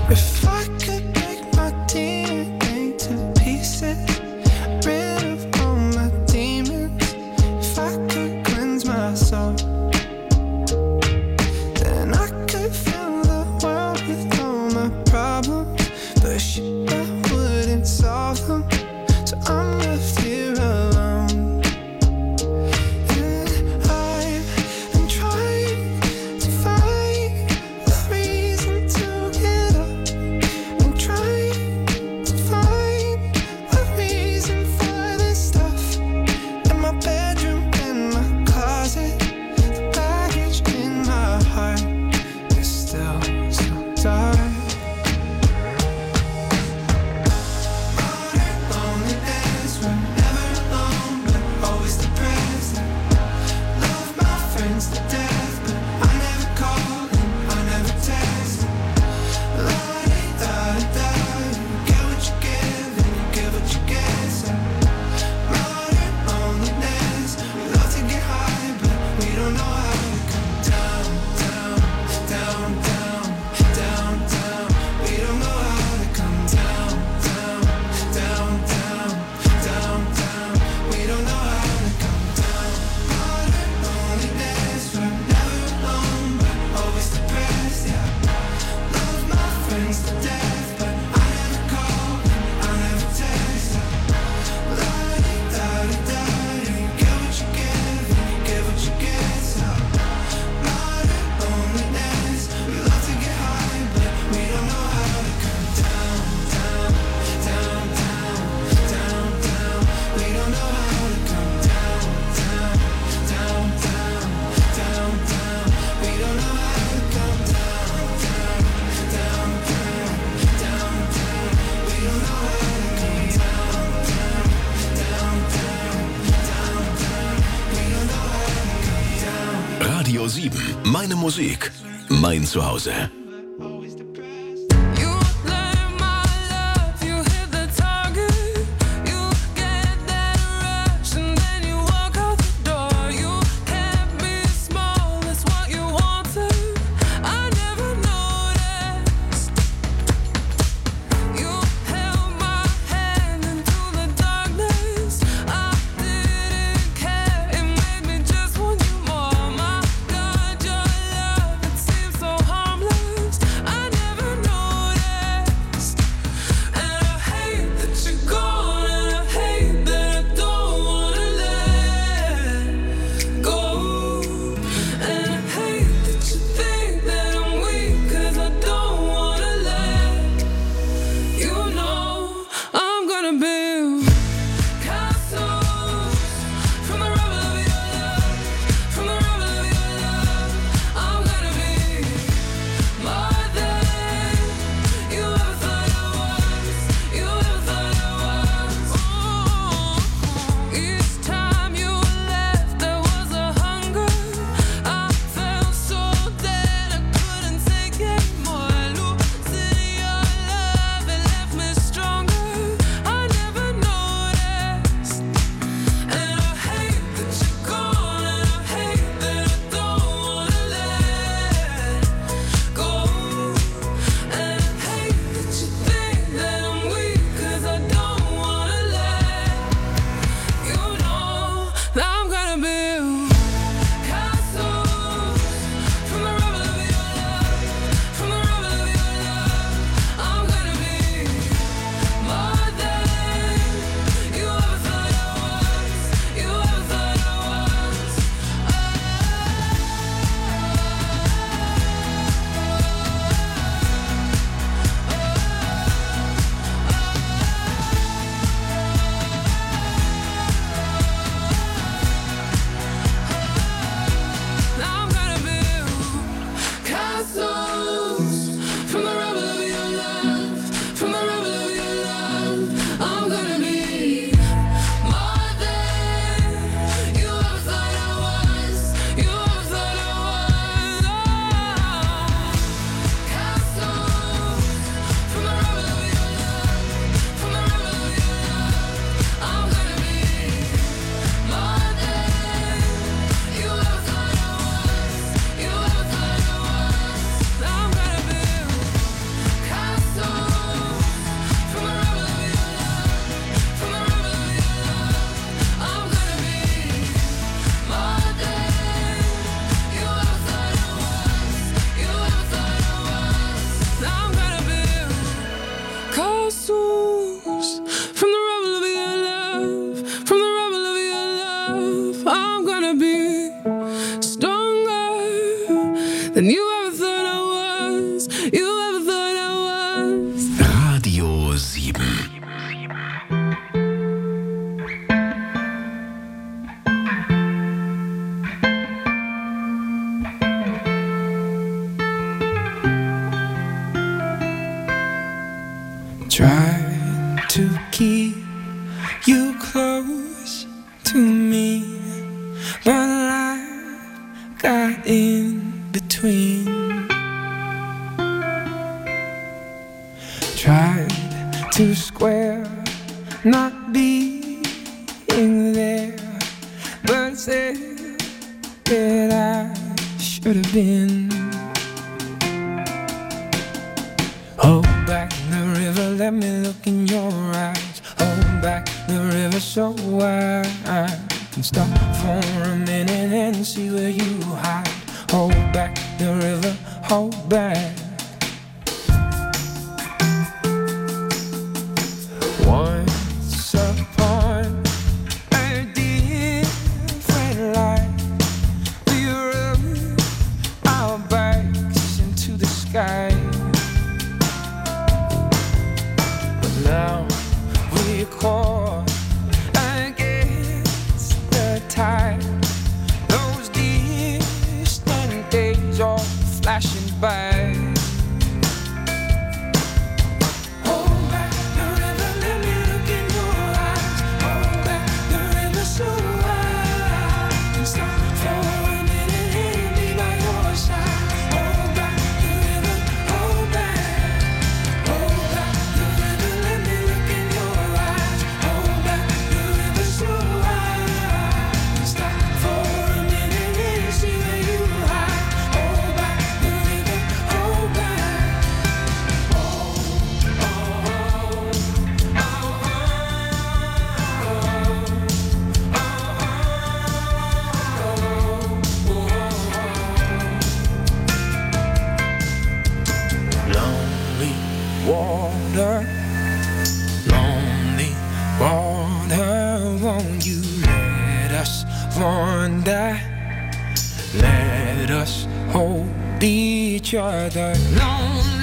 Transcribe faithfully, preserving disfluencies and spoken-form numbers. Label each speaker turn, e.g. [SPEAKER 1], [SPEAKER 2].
[SPEAKER 1] If I could break my D N A to pieces, rid of all my demons, if I could cleanse my soul, then I could fill the world with all my problems, but shit, I wouldn't solve them, so I'm left here alone. And I've been trying to find a reason to get up, and trying to find a reason for this stuff in my bedroom, in my closet. The baggage in my heart is still so dark.
[SPEAKER 2] Radio sieben, meine Musik, mein Zuhause.
[SPEAKER 3] Harmless.
[SPEAKER 1] you ever thought I was.
[SPEAKER 2] Radio sieben.
[SPEAKER 1] Try to keep you close to me, but life got in between. Tried to square not being there, but said that I should have been. Hold back the river, let me look in your eyes. Hold back the river so I can stop for a minute and see where you hide. Hold back the river, hold back. Once upon a different life, we rode our bikes into the sky. Now we're caught against the tide. Those distant days are flashing by. Hold back the river, let me look in your eyes. Hold back the river so I can stop for a minute and be by your side. Hold back the river, hold back. Hold back the river, let me look in your eyes. Hold back the river so I can stop for a minute and see where you hide. Hold back the river, hold back. Lonely water, lonely water, won't you let us wander? Let us hold each other. Lonely